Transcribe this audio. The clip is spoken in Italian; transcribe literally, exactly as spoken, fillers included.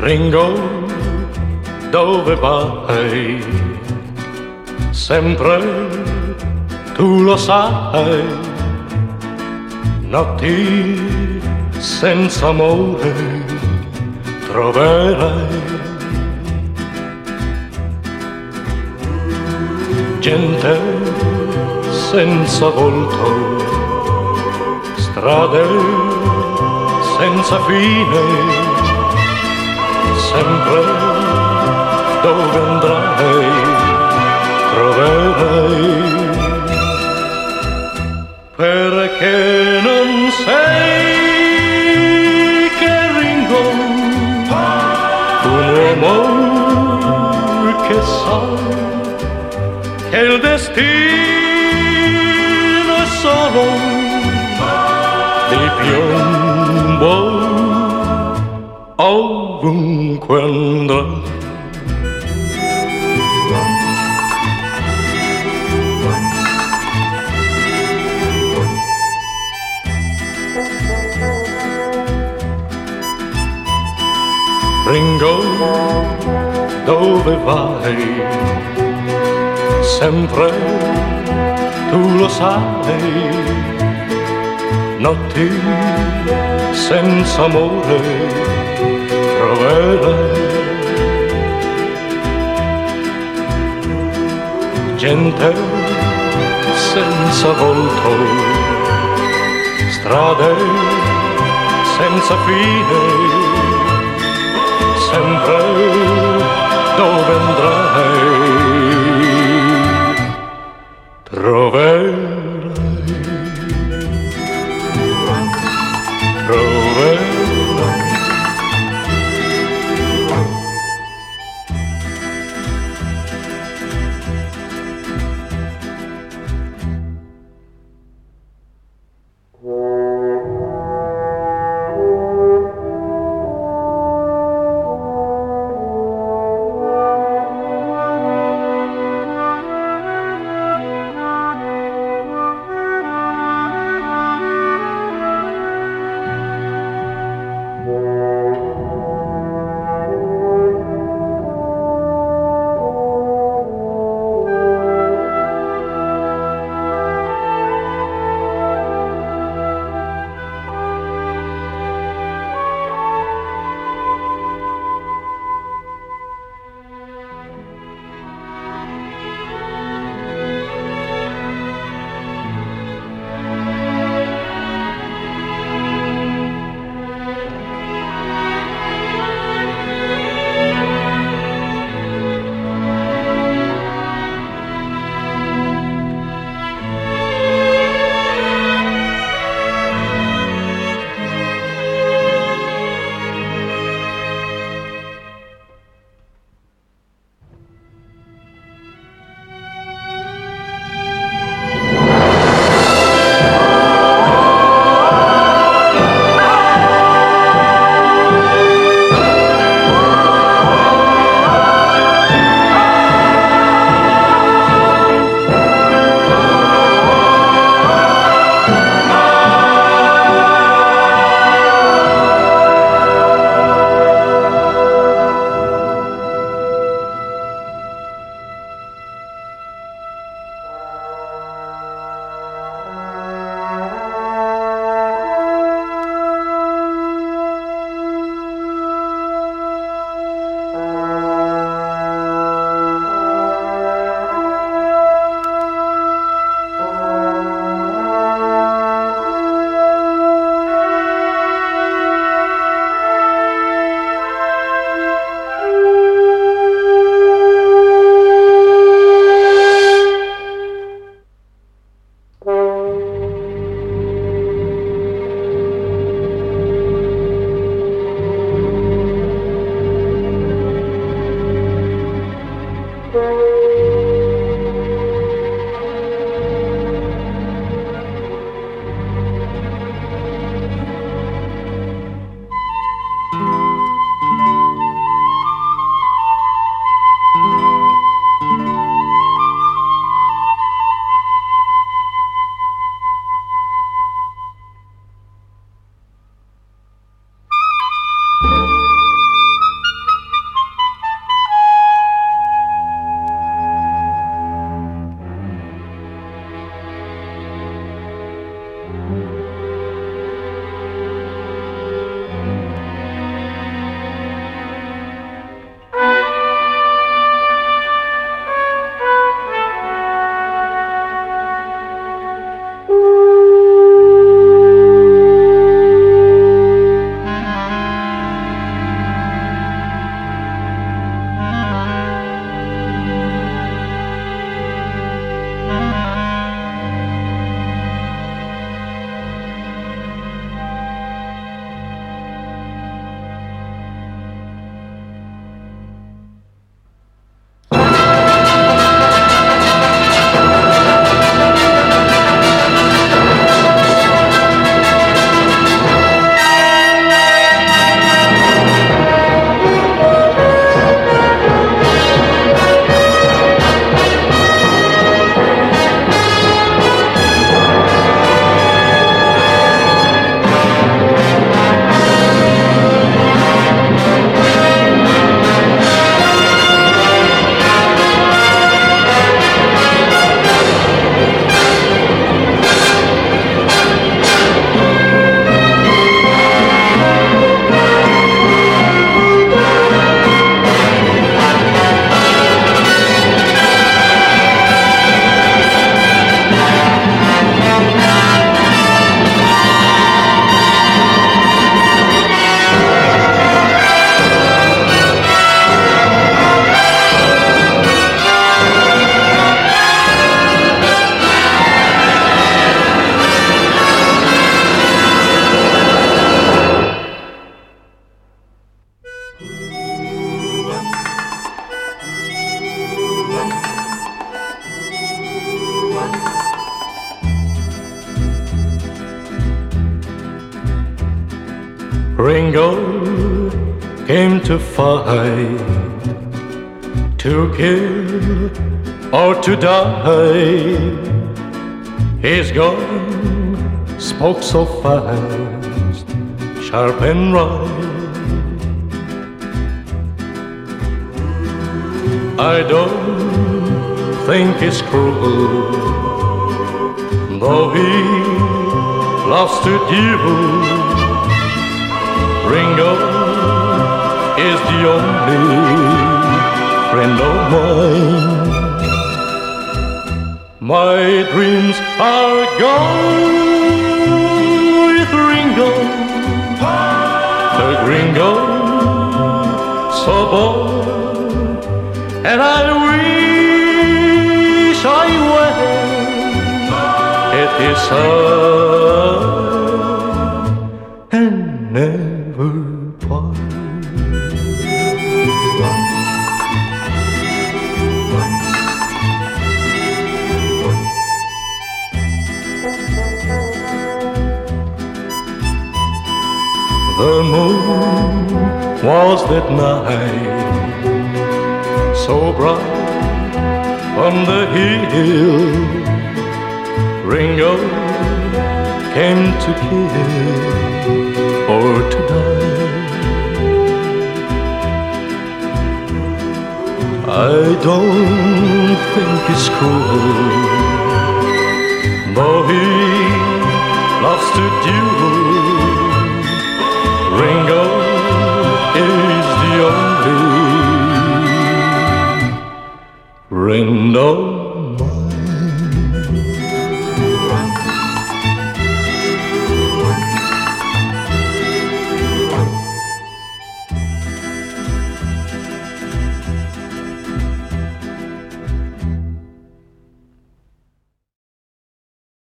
Ringo, dove vai? Sempre tu lo sai, notti senza amore troverai. Gente senza volto, strade senza fine, sempre dove andrai troverai. Perché non sei che Ringo, un uomo che sa che il destino è solo di piombo ovunque andrà. Ringo, dove vai? Sempre tu lo sai, notti senza amore troverai. Gente senza volto, strade senza fine, sempre dove andrai troverai, troverai. Ringo came to fight, to kill or to die. His gun spoke so fast, sharp and right. I don't think he's cruel, though he loves to duel. Ringo is the only friend of mine. My dreams are gone with Ringo, the gringo so bold, and I wish I were at his side and never part. The moon was that night so bright on the hill. Ringo came to kill or to die. I don't think it's cruel, though he loves to duel. Ringo is the only friend of